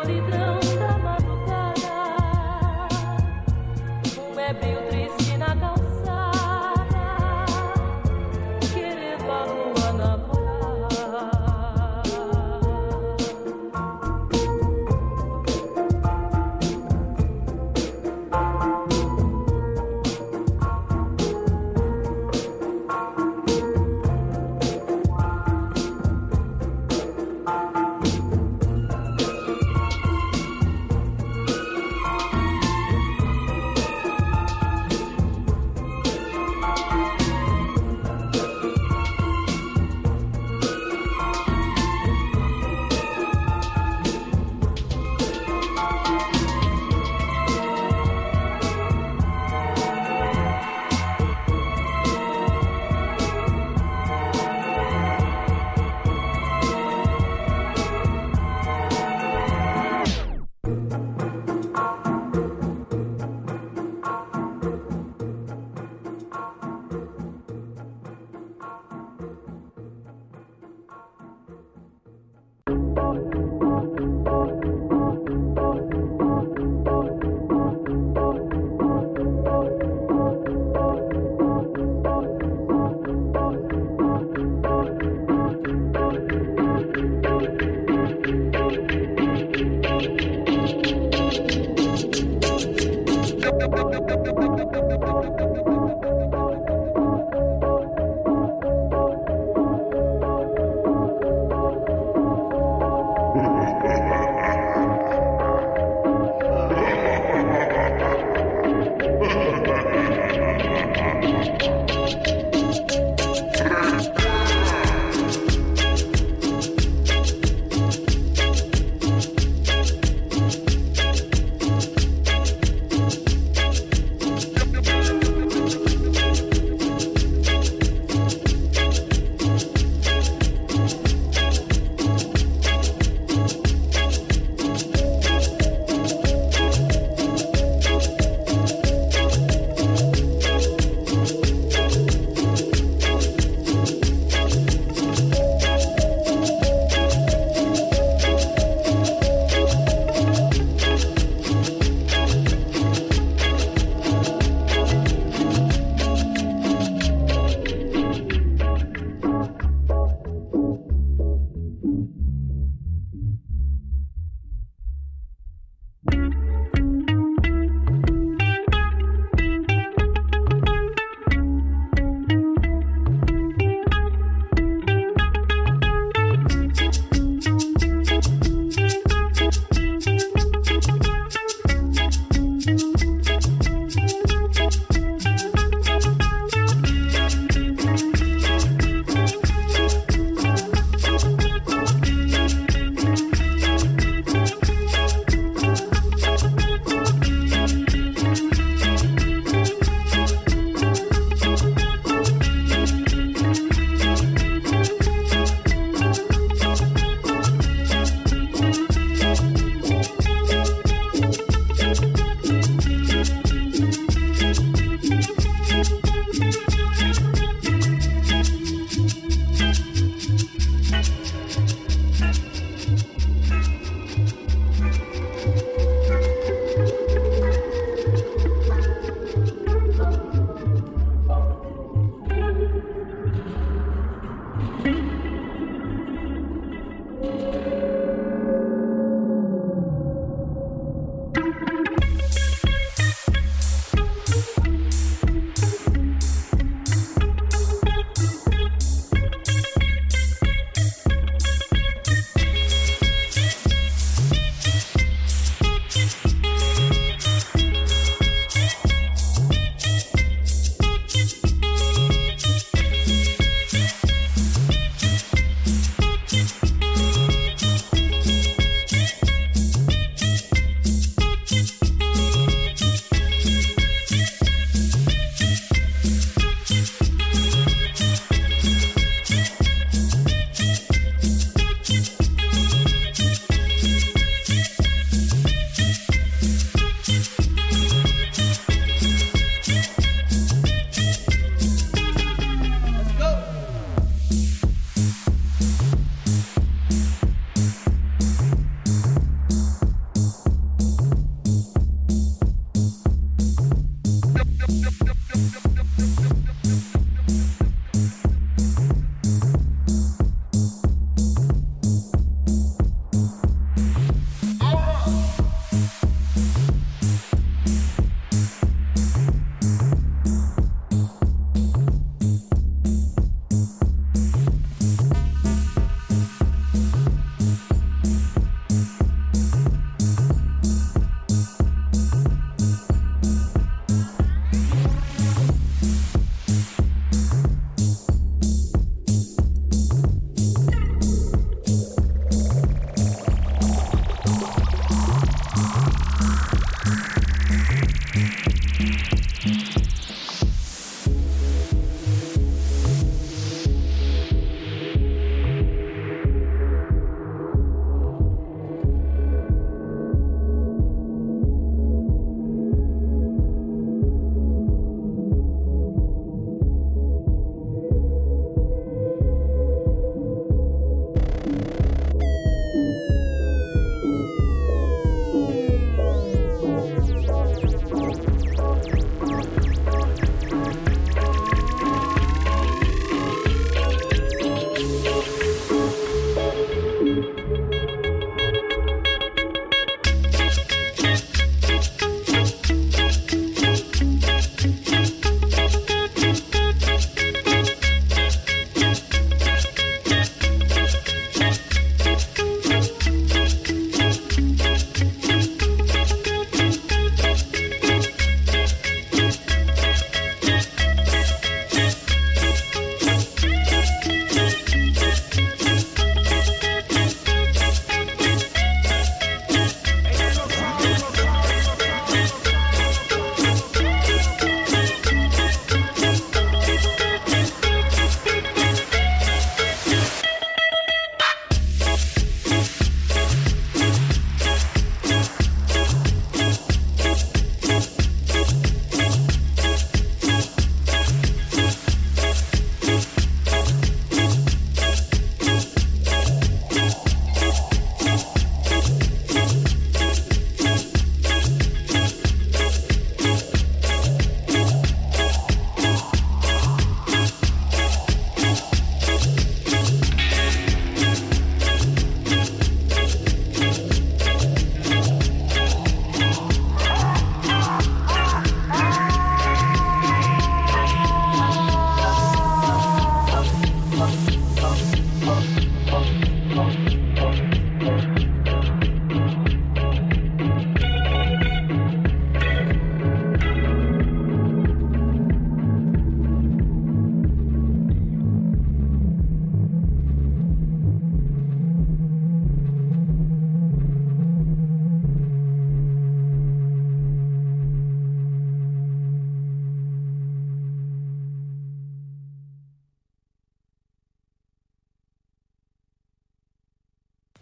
solidão da madrugada, um ébrio triste na calçada, que leva a lua namorar.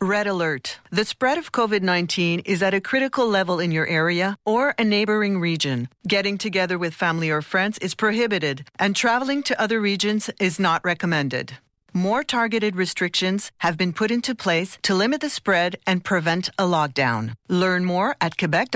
Red alert. The spread of COVID-19 is at a critical level in your area or a neighboring region. Getting together with family or friends is prohibited, and traveling to other regions is not recommended. More targeted restrictions have been put into place to limit the spread and prevent a lockdown. Learn more at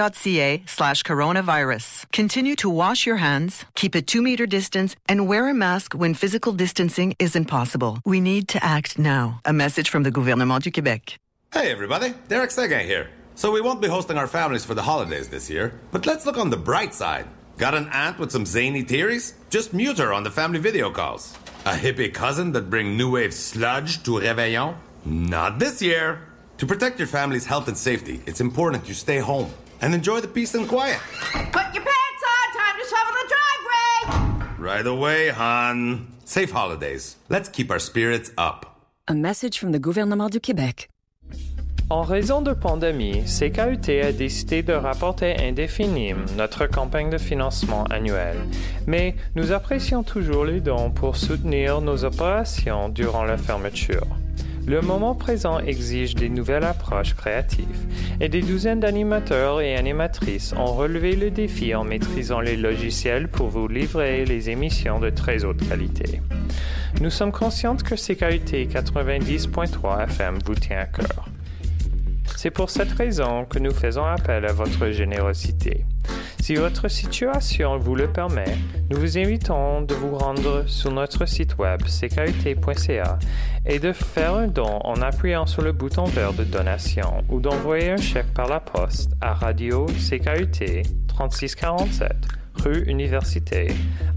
quebec.ca/coronavirus. Continue to wash your hands, keep a 2-meter distance, and wear a mask when physical distancing isn't possible. We need to act now. A message from the Gouvernement du Québec. Hey everybody, Derek Seguin here. So we won't be hosting our families for the holidays this year, but let's look on the bright side. Got an aunt with some zany theories? Just mute her on the family video calls. A hippie cousin that bring new wave sludge to Réveillon? Not this year. To protect your family's health and safety, it's important you stay home and enjoy the peace and quiet. Put your pants on, time to shovel the driveway! Right away, hon. Safe holidays. Let's keep our spirits up. Un message from the Gouvernement du Québec. En raison de pandémie, CKUT a décidé de rapporter indéfiniment notre campagne de financement annuelle, mais nous apprécions toujours les dons pour soutenir nos opérations durant la fermeture. Le moment présent exige des nouvelles approches créatives et des douzaines d'animateurs et animatrices ont relevé le défi en maîtrisant les logiciels pour vous livrer les émissions de très haute qualité. Nous sommes conscients que CKUT 90.3 FM vous tient à cœur. C'est pour cette raison que nous faisons appel à votre générosité. Si votre situation vous le permet, nous vous invitons de vous rendre sur notre site web ckut.ca et de faire un don en appuyant sur le bouton vert de donation ou d'envoyer un chèque par la poste à Radio CKUT 3647 rue Université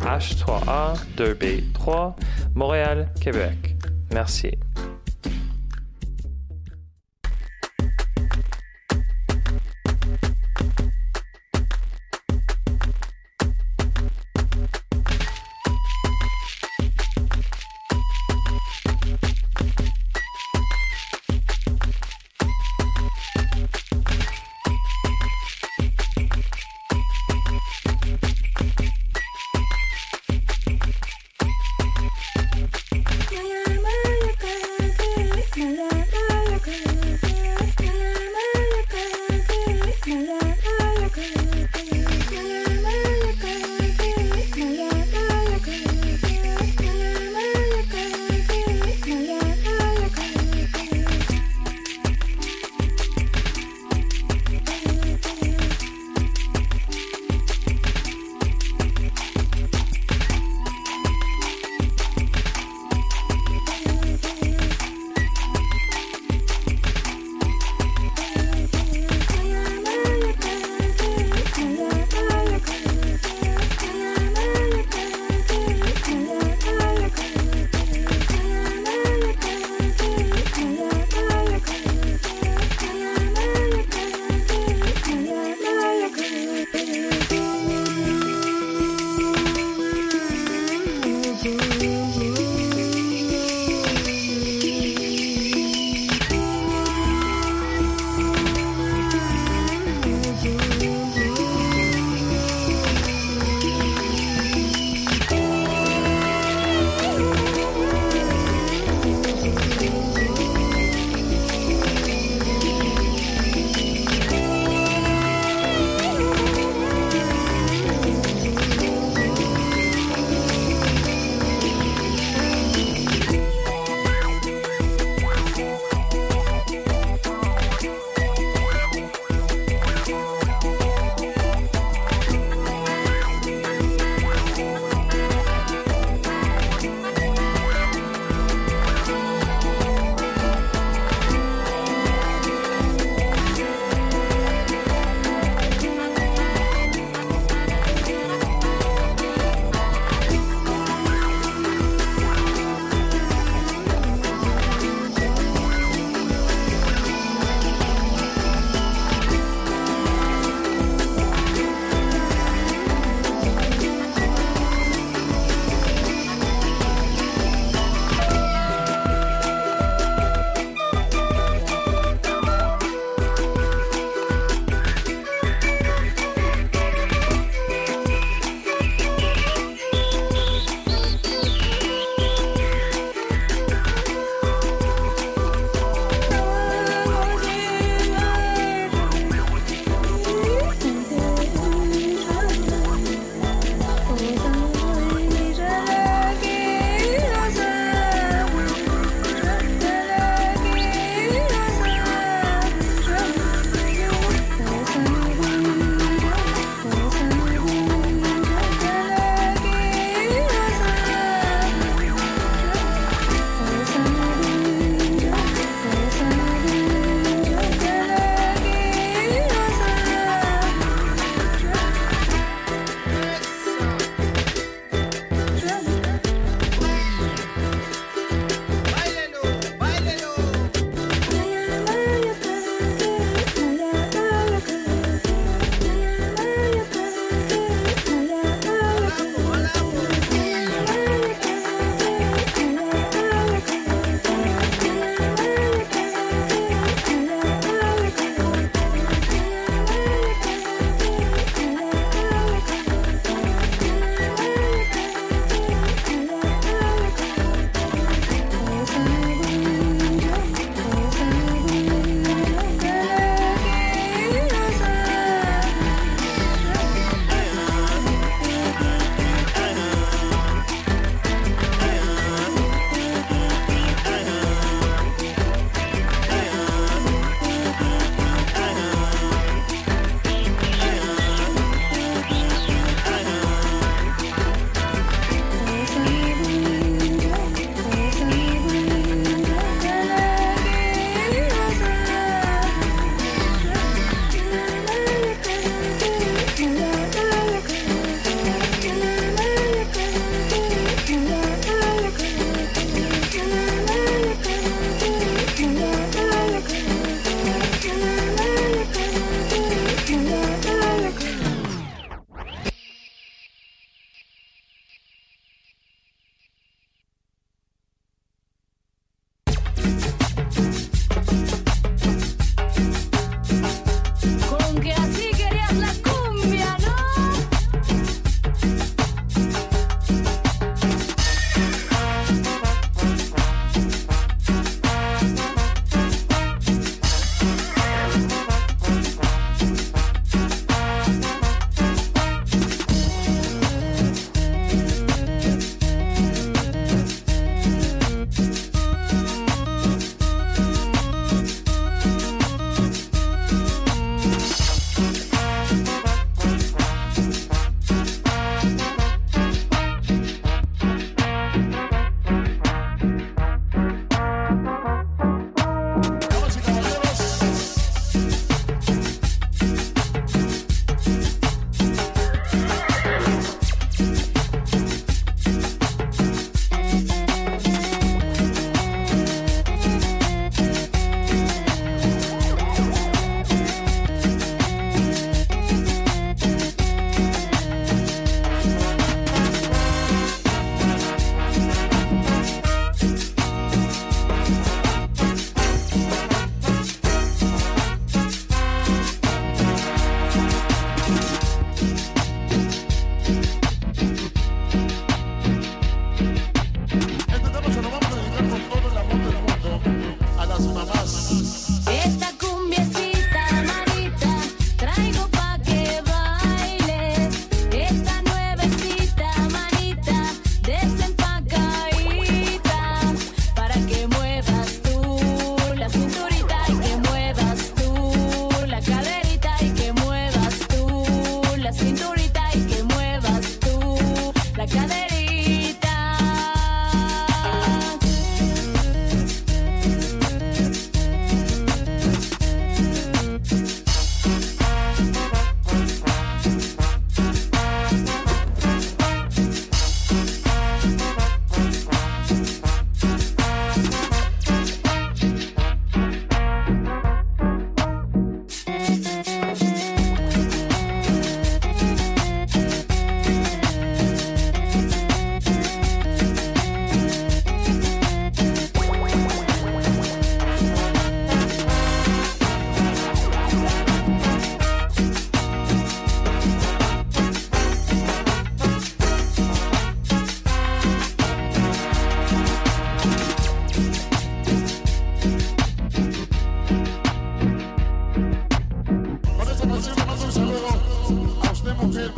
H3A 2B3 Montréal, Québec. Merci. Maya, Maya,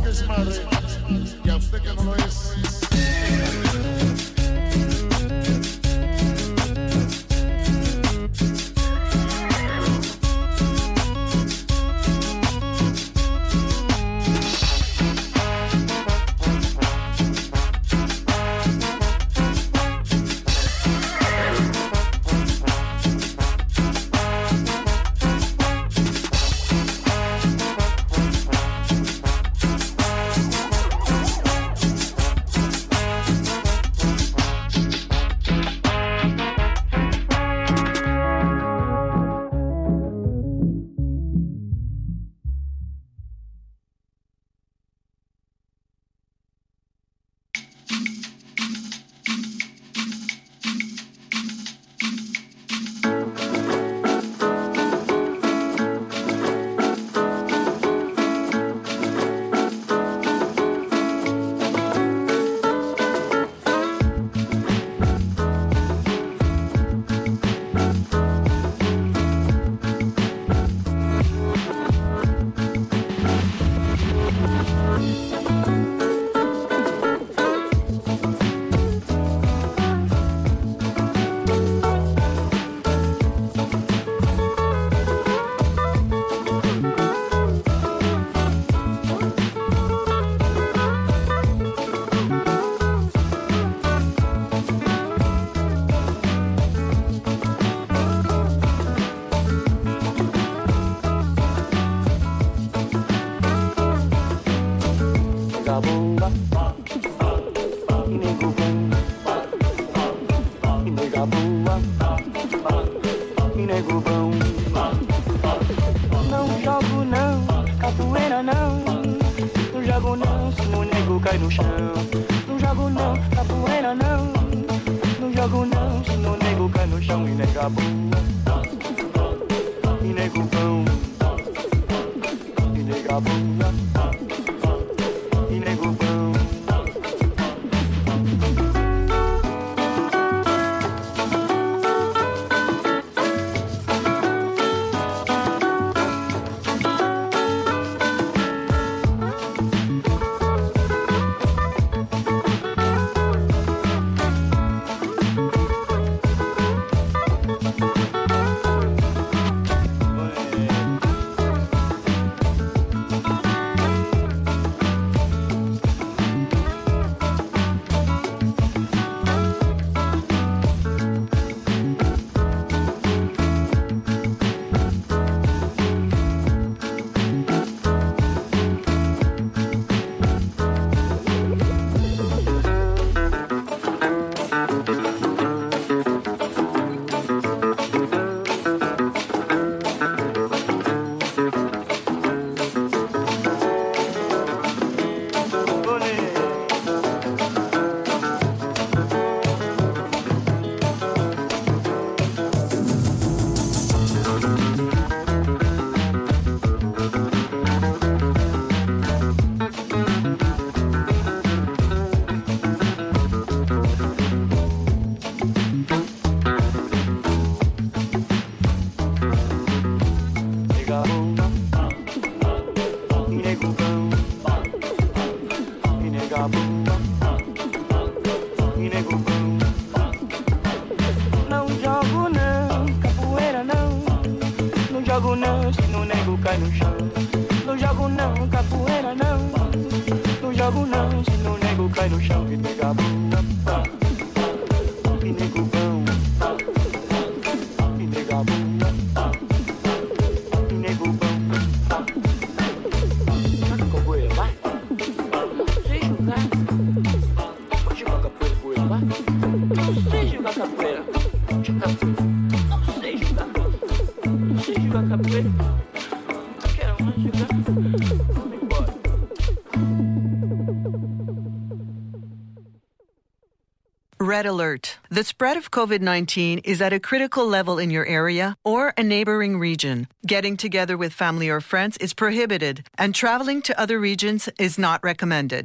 que es madre y a usted que no lo es. Não jogo não, capoeira não. Não jogo não, se no nego cai no chão. Não jogo não, capoeira não. Não jogo não, se no nego cai no chão. E nega boa, e nego bom, e nega boa, e nego bom. Red alert. The spread of COVID-19 is at a critical level in your area or a neighboring region. Getting together with family or friends is prohibited, and traveling to other regions is not recommended.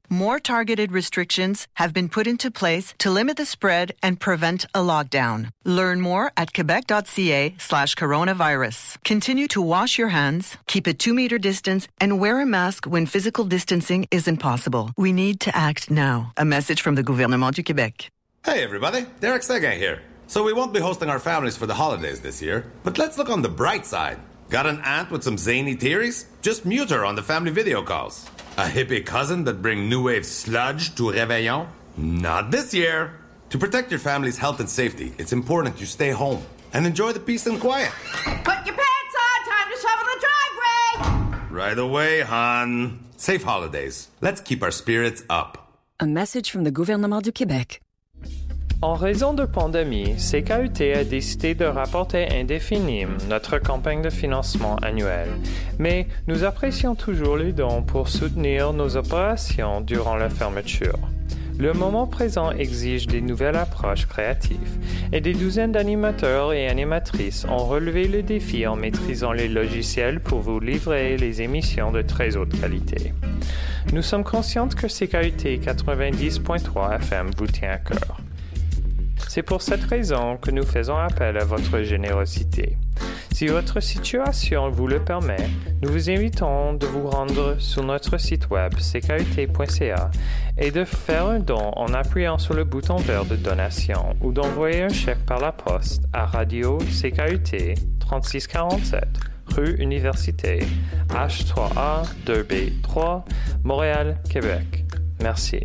More targeted restrictions have been put into place to limit the spread and prevent a lockdown. Learn more at quebec.ca/coronavirus. Continue to wash your hands, keep a 2-meter distance, and wear a mask when physical distancing isn't possible. We need to act now. A message from the Gouvernement du Québec. Hey everybody, Derek Seguin here. So we won't be hosting our families for the holidays this year, but let's look on the bright side. Got an aunt with some zany theories? Just mute her on the family video calls. A hippie cousin that bring new wave sludge to Réveillon? Not this year. To protect your family's health and safety, it's important you stay home and enjoy the peace and quiet. Put your pants on, time to shovel the driveway! Right away, hon. Safe holidays. Let's keep our spirits up. A message from the Gouvernement du Québec. En raison de pandémie, CKUT a décidé de rapporter indéfiniment notre campagne de financement annuelle, mais nous apprécions toujours les dons pour soutenir nos opérations durant la fermeture. Le moment présent exige des nouvelles approches créatives et des douzaines d'animateurs et animatrices ont relevé le défi en maîtrisant les logiciels pour vous livrer les émissions de très haute qualité. Nous sommes conscients que CKUT 90.3 FM vous tient à cœur. C'est pour cette raison que nous faisons appel à votre générosité. Si votre situation vous le permet, nous vous invitons de vous rendre sur notre site web ckut.ca et de faire un don en appuyant sur le bouton vert de donation ou d'envoyer un chèque par la poste à Radio CKUT 3647 rue Université H3A 2B3 Montréal, Québec. Merci.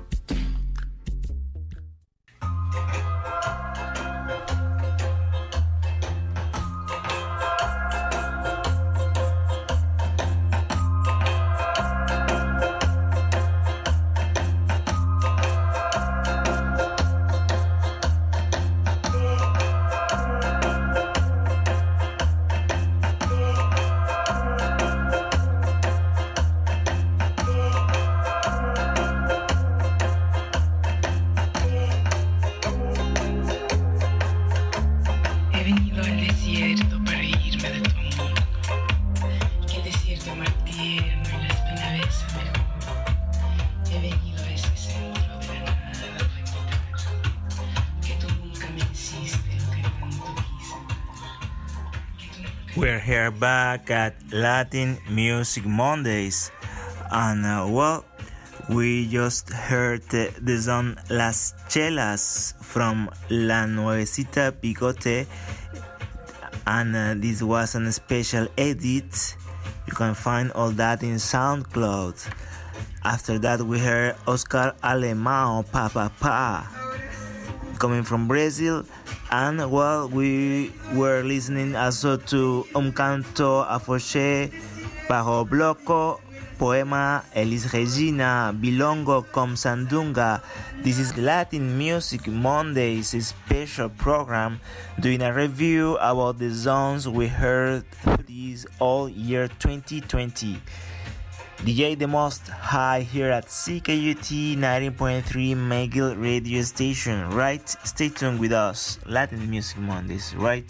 We're here back at Latin Music Mondays, and we just heard the song Las Chelas from La Nuevecita Bigote, and this was a special edit. You can find all that in SoundCloud. After that, we heard Oscar Alemão, Pa Pa Pa, coming from Brazil. And we were listening also to Canto Afoxé, Barro Bloco, Poema, Elis Regina, Bilongo com Sandunga. This is Latin Music Mondays, a special program doing a review about the songs we heard this all year 2020. DJ the Most High here at CKUT 90.3 McGill radio station, right? Stay tuned with us. Latin Music Mondays, right?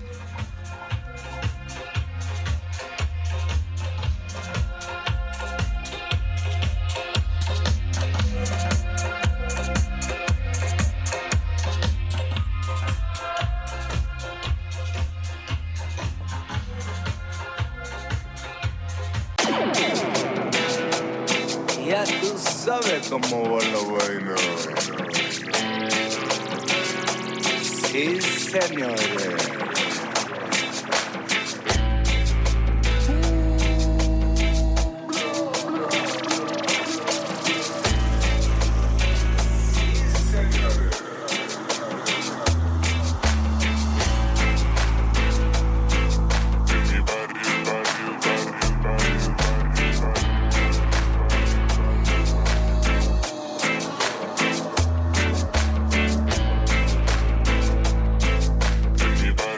Ya tú sabes cómo va la vaina. Sí, señores. Everybody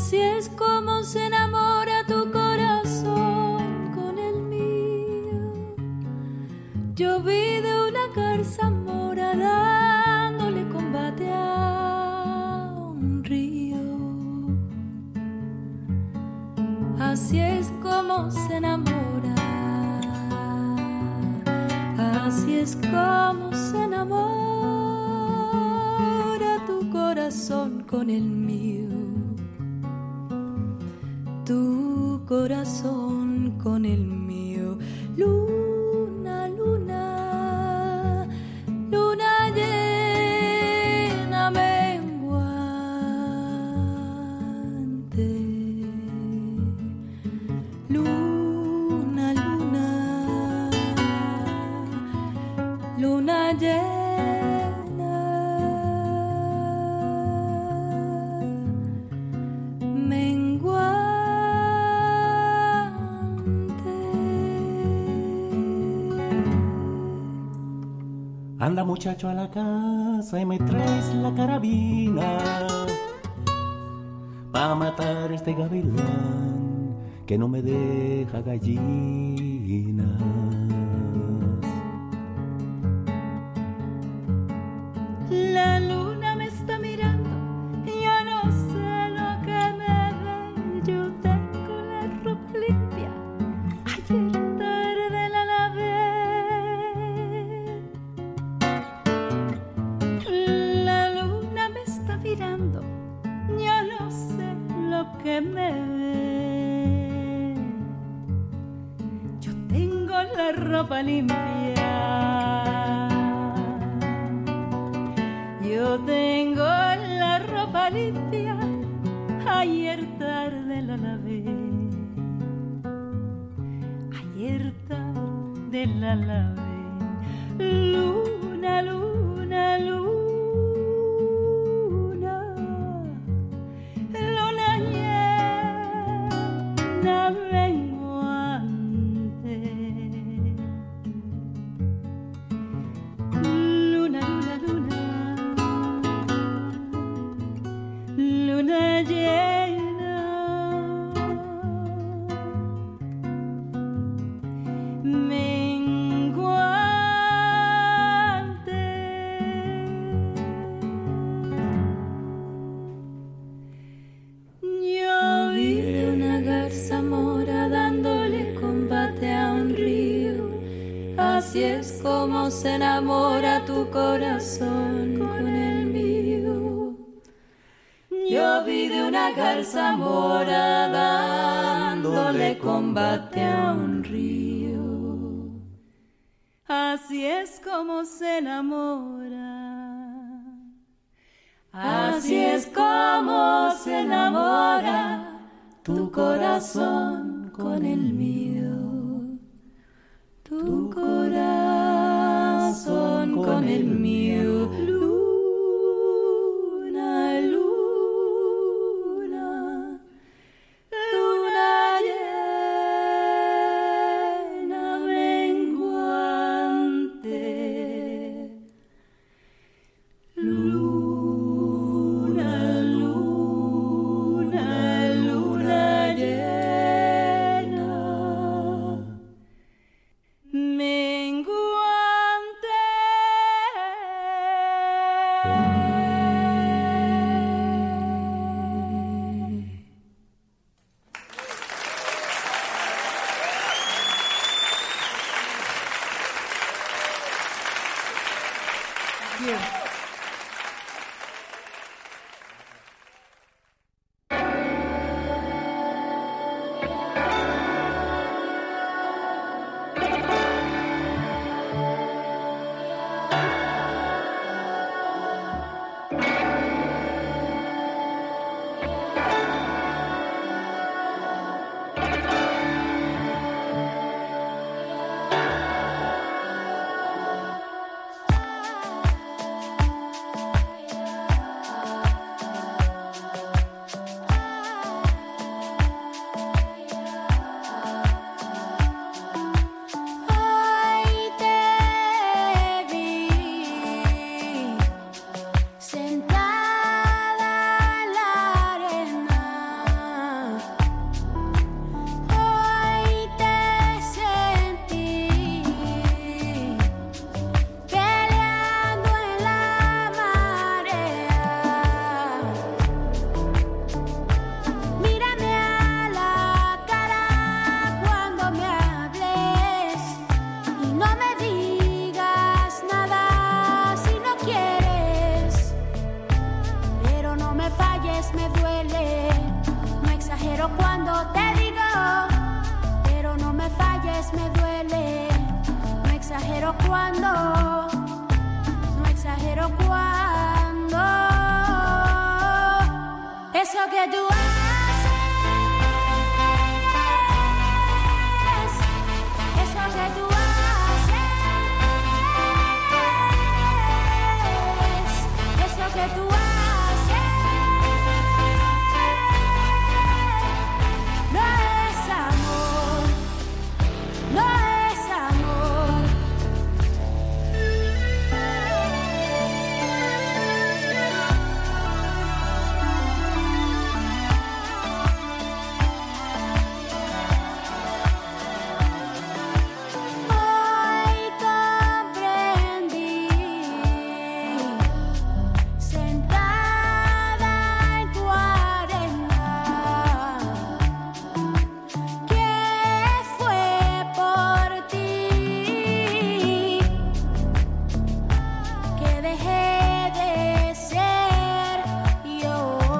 Así es como se enamora tu corazón con el mío. Yo vi de una garza mora dándole combate a un río. Así es como se enamora. Así es como se enamora tu corazón con el mío. Tu corazón con el mío. Luna, luna, luna llena menguante. Luna, luna, luna llena. Anda muchacho a la casa y me traes la carabina pa' matar este gavilán que no me deja gallinas. La luna me está mirando y yo no sé lo que me ve. Yo tengo la ropa limpia, ayer tarde la lavé. La luna me está mirando, yo no sé lo que me ve. Yo tengo la ropa limpia. Yo tengo la ropa limpia, ayer tarde la lavé. Ayer tarde la lavé. Luna, luna, luna, luna llena menguante. Luna, luna, luna, luna llena menguante. Yo vi una garza mora dándole combate a un río. Así es como se enamora tu corazón con el mío. Yo vi de una garza mora dándole combate a un río. Así es como se enamora. Así es como se enamora tu corazón con el mío. Tu corazón con el mío. Luna, luna, luna llena menguante. Luna, luna, luna llena menguante. duele. No exagero cuando te digo, pero no me falles, me duele. No exagero cuando, no exagero cuando. Eso que tú haces, eso que tú haces, eso que tú haces, no es amor, no es amor. Hoy comprendí, sentada en tu arena, que fue por ti que dejé de ser yo.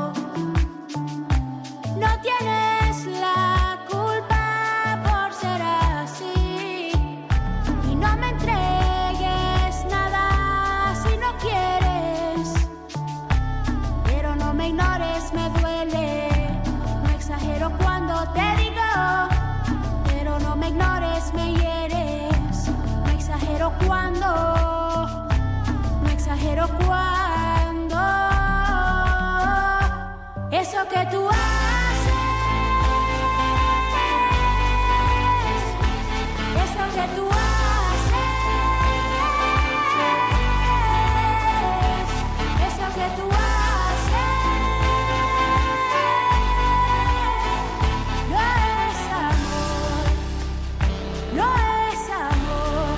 No tienes la culpa por ser así, y no me entregues nada si no quieres, pero no me ignores, me duele. No exagero cuando te digo, pero no me ignores, me hieres. No exagero cuando, no exagero cuando. Eso que tú haces, eso que tú haces, eso que tú haces, no es amor, no es amor.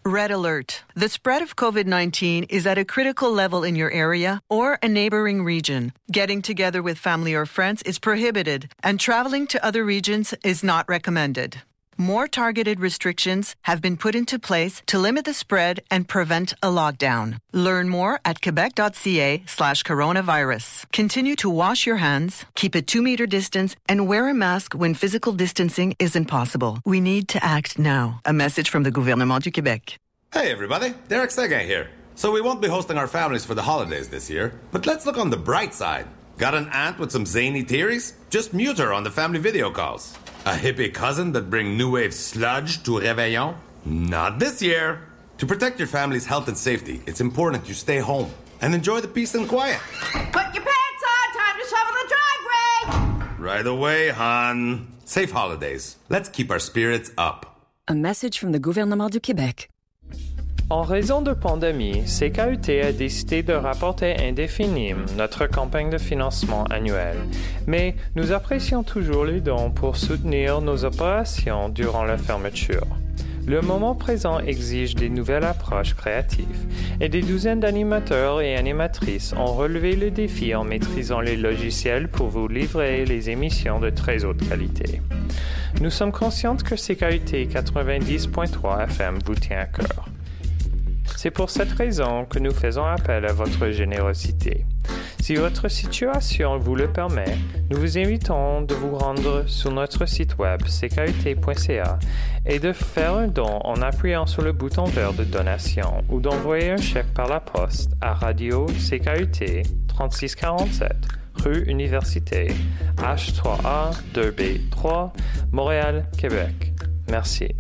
Red alert. The spread of COVID-19 is at a critical level in your area or a neighboring region. Getting together with family or friends is prohibited, and traveling to other regions is not recommended. More targeted restrictions have been put into place to limit the spread and prevent a lockdown. Learn more at quebec.ca/coronavirus. Continue to wash your hands, keep a 2-meter distance, and wear a mask when physical distancing isn't possible. We need to act now. A message from the Gouvernement du Québec. Hey everybody, Derek Seguin here. So we won't be hosting our families for the holidays this year, but let's look on the bright side. Got an aunt with some zany theories? Just mute her on the family video calls. A hippie cousin that bring new wave sludge to Réveillon? Not this year. To protect your family's health and safety, it's important you stay home and enjoy the peace and quiet. Put your pants on, time to shovel the driveway! Right away, hon. Safe holidays. Let's keep our spirits up. A message from the Gouvernement du Québec. En raison de pandémie, CKUT a décidé de rapporter indéfiniment notre campagne de financement annuelle, mais nous apprécions toujours les dons pour soutenir nos opérations durant la fermeture. Le moment présent exige des nouvelles approches créatives, et des douzaines d'animateurs et animatrices ont relevé le défi en maîtrisant les logiciels pour vous livrer les émissions de très haute qualité. Nous sommes conscients que CKUT 90.3 FM vous tient à cœur. C'est pour cette raison que nous faisons appel à votre générosité. Si votre situation vous le permet, nous vous invitons de vous rendre sur notre site web ckut.ca et de faire un don en appuyant sur le bouton vert de donation ou d'envoyer un chèque par la poste à Radio CKUT 3647 rue Université H3A 2B3 Montréal, Québec. Merci.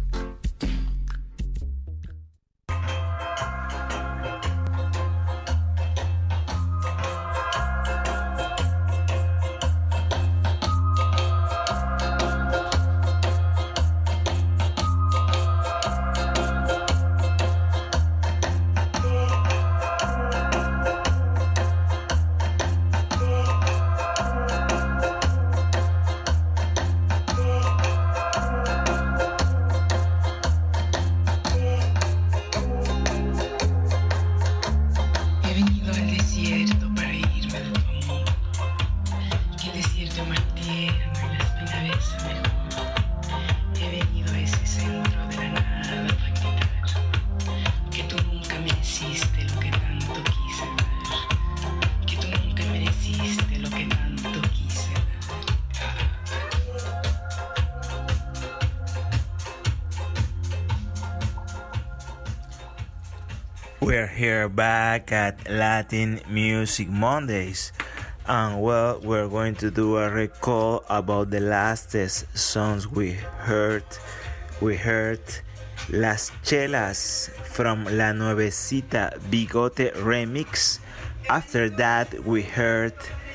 We're here back at Latin Music Mondays, and well, we're going to do a recall about the lastest songs we heard. We heard Las Chelas from La Nuevecita Bigote Remix. After that, we heard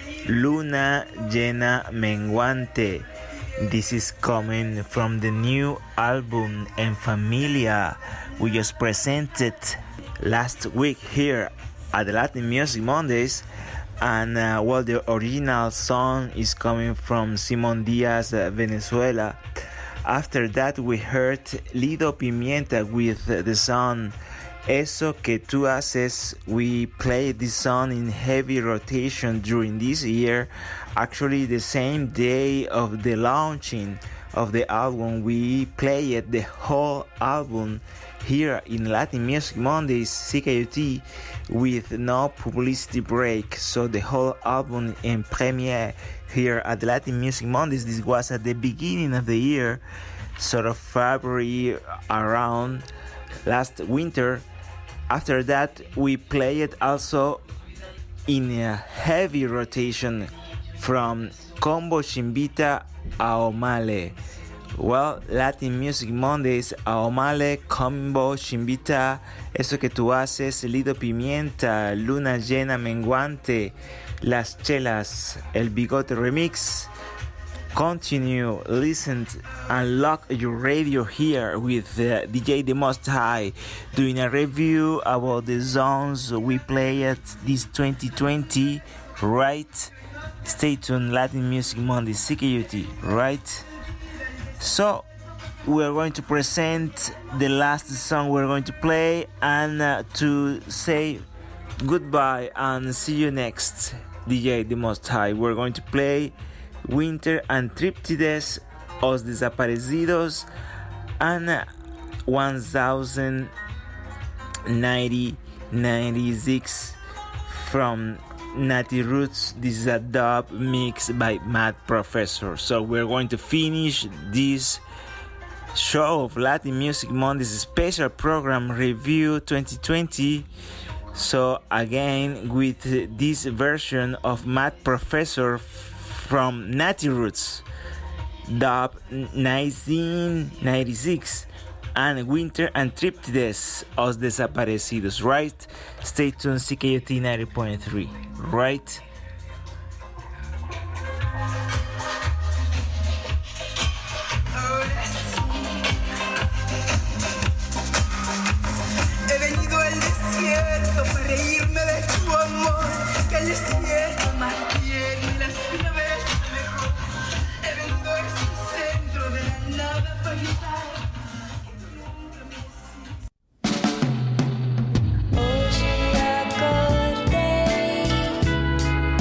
Luna Llena Menguante. This is coming from the new album En Familia we just presented last week here at the Latin Music Mondays, and well, the original song is coming from Simon Diaz, Venezuela. After that, we heard Lido Pimienta with the song Eso que tú haces. We played this song in heavy rotation during this year, actually the same day of the launching of the album. We played the whole album here in Latin Music Mondays, CKUT, with no publicity break. So the whole album in premiere here at the Latin Music Mondays. This was at the beginning of the year, sort of February, around last winter. After that, we played also in a heavy rotation from Combo Chimbita Aomale. Well, Latin Music Mondays, Aomale, Combo, Chimbita, Eso que tú haces, Lido Pimienta, Luna Llena Menguante, Las Chelas, El Bigote Remix. Continue, listen, and lock your radio here with DJ The Most High, doing a review about the songs we played this 2020, right? Stay tuned, Latin Music Mondays, CKUT, right? So, we are going to present the last song we're going to play and to say goodbye and see you next. DJ The Most High. We're going to play Winter and Triptides, Os Desaparecidos, and 1096 from Natty Roots. This is a dub mix by Mad Professor. So we're going to finish this show of Latin Music Mondays special program review 2020. So again with this version of Mad Professor from Natty Roots, dub 1996, and Winter and Triptides, Os Desaparecidos, right? Stay tuned, CKUT 90.3, right? He venido al desierto para reírme de tu amor, que el desierto más tierno y las primaveras mejor. He venido a ese centro de la nada para gritar. Hoje acordei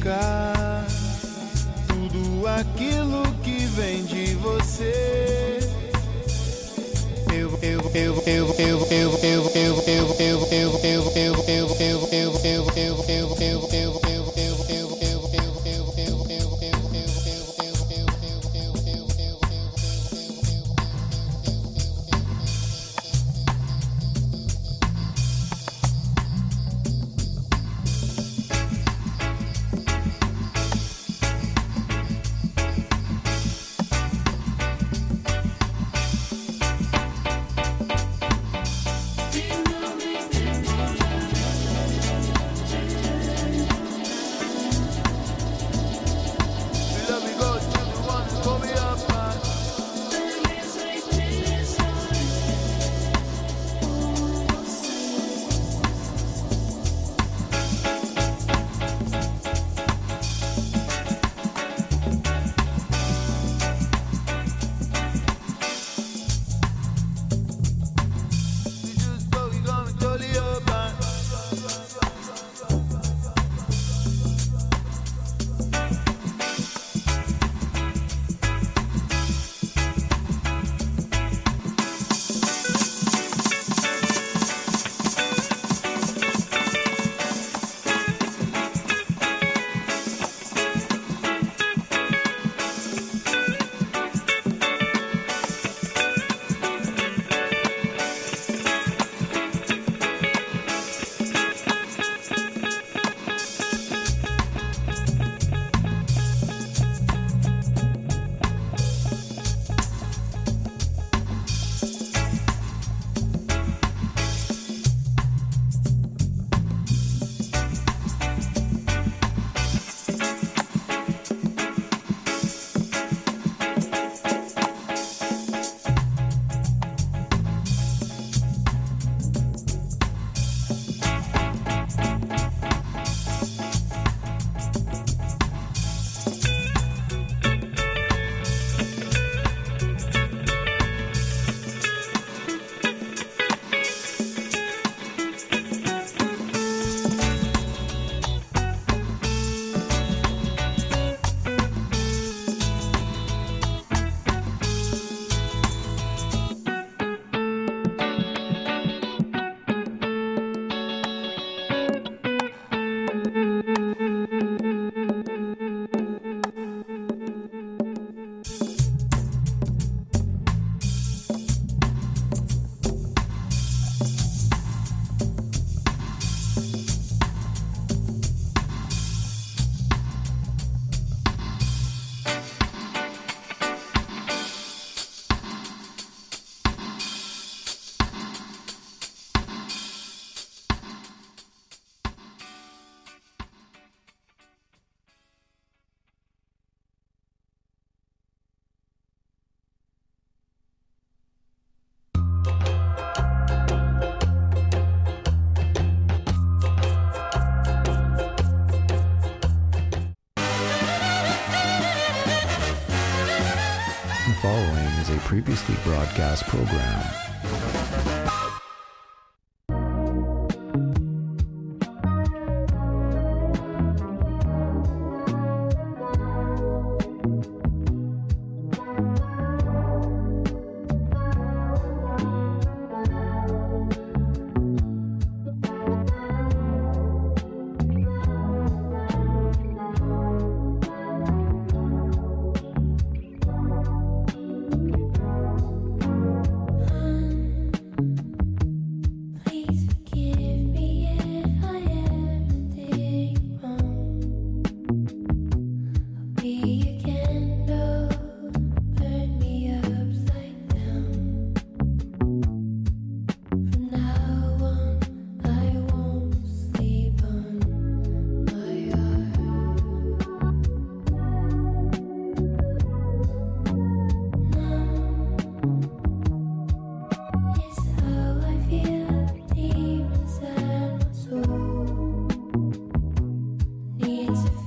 buscar tudo aquilo que vem de você. following is a previously broadcast program. Needs